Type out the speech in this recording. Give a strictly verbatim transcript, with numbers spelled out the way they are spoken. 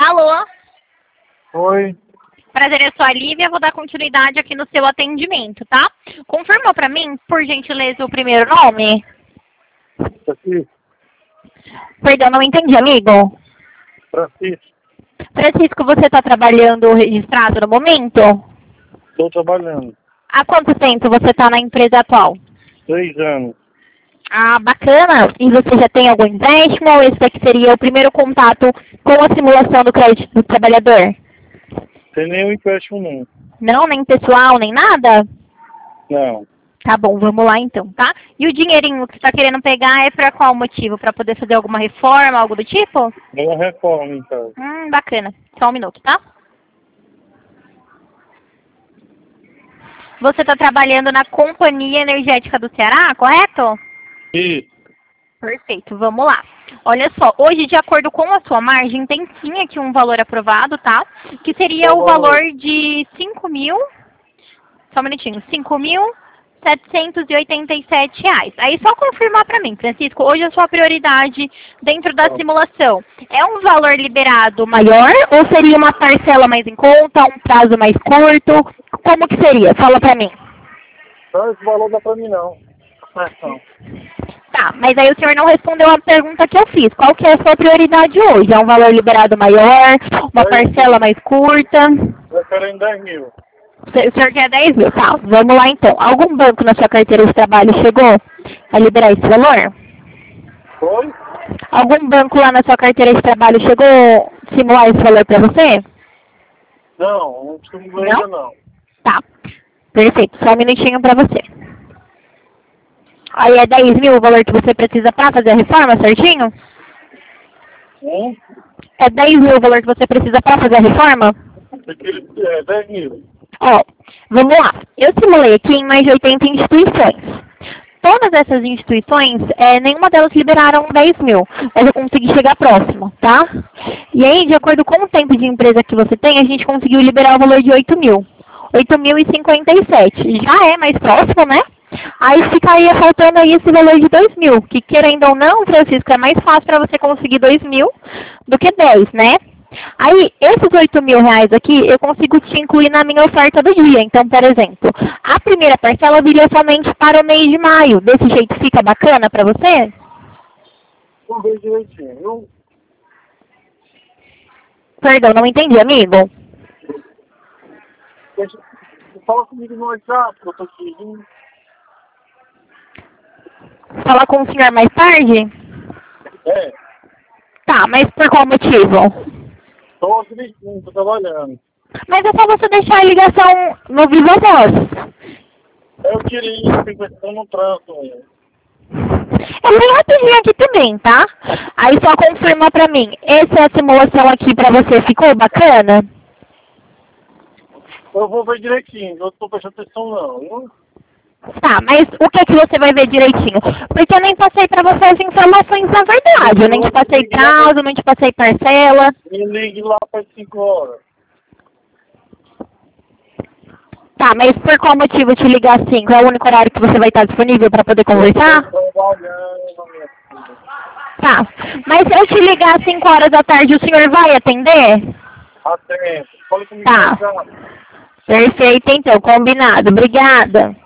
Alô? Oi. Prazer, eu sou a Lívia, vou dar continuidade aqui no seu atendimento, tá? Confirma pra mim, por gentileza, o primeiro nome? Francisco. Perdão, não entendi, amigo. Francisco. Francisco, você está trabalhando registrado no momento? Estou trabalhando. Há quanto tempo você está na empresa atual? Três anos. Ah, bacana. E você já tem algum empréstimo ou esse daqui seria o primeiro contato com a simulação do crédito do trabalhador? Tem nenhum empréstimo não. Não, nem pessoal, nem nada? Não. Tá bom, vamos lá então, tá? E o dinheirinho que você está querendo pegar é para qual motivo? Para poder fazer alguma reforma, algo do tipo? É uma reforma, então. Hum, bacana. Só um minuto, tá? Você está trabalhando na Companhia Energética do Ceará, correto? Isso. Perfeito, vamos lá. Olha só, hoje, de acordo com a sua margem, tem sim aqui um valor aprovado, tá? Que seria Qual o valor? valor de cinco mil... Só um minutinho. cinco mil setecentos e oitenta e sete reais. Aí só confirmar para mim, Francisco, hoje a sua prioridade dentro da Tá. simulação é um valor liberado maior ou seria uma parcela mais em conta, um prazo mais curto? Como que seria? Fala para mim. Não, esse valor dá pra mim não. Não. Tá, mas aí o senhor não respondeu a pergunta que eu fiz. Qual que é a sua prioridade hoje? É um valor liberado maior, uma parcela mais curta? Eu quero em dez mil. O senhor quer dez mil? Tá, vamos lá então. Algum banco na sua carteira de trabalho chegou a liberar esse valor? Foi? Algum banco lá na sua carteira de trabalho chegou a simular esse valor para você? Não, não costumo Não? ainda não. Tá, perfeito. Só um minutinho para você. Aí é dez mil o valor que você precisa para fazer a reforma, certinho? Um? É dez mil o valor que você precisa para fazer a reforma? Aquele, é, dez mil. Ó, vamos lá. Eu simulei aqui em mais de oitenta instituições. Todas essas instituições, é, nenhuma delas liberaram dez mil, mas eu consegui chegar próximo, tá? E aí, de acordo com o tempo de empresa que você tem, a gente conseguiu liberar o valor de oito mil. oito mil e cinquenta e sete. Já é mais próximo, né? Aí ficaria faltando aí esse valor de dois mil, que querendo ou não, Francisco, é mais fácil para você conseguir dois mil do que dez, né? Aí, esses oito mil reais aqui, eu consigo te incluir na minha oferta do dia. Então, por exemplo, a primeira parcela viria somente para o mês de maio. Desse jeito fica bacana para você? Vamos ver direitinho, viu? Perdão, não entendi, amigo. Deixa, fala comigo no WhatsApp, que eu tô aqui. Viu? Falar com o senhor mais tarde? É, Tá, mas por qual motivo? tô direitinho, tô trabalhando. Mas é só você deixar a ligação no Viva Voz. Eu queria, fico questão no trânsito mesmo. É bem rapidinho aqui também, tá? Aí só confirma pra mim. Essa é a simulação aqui pra você. Ficou bacana? Eu vou ver direitinho, eu tô prestando atenção não, viu? Tá, mas o que é que você vai ver direitinho? Porque eu nem passei pra você as informações na verdade. Eu nem te passei prazo, nem te passei parcela. Me ligue lá para cinco horas. Tá, mas por qual motivo te ligar assim? Qual é o único horário que você vai estar disponível pra poder conversar? Eu tô trabalhando, minha filha. Tá, mas se eu te ligar às cinco horas da tarde, o senhor vai atender? Atento. Fale comigo Tá. no WhatsApp. Perfeito, então, combinado. Obrigada.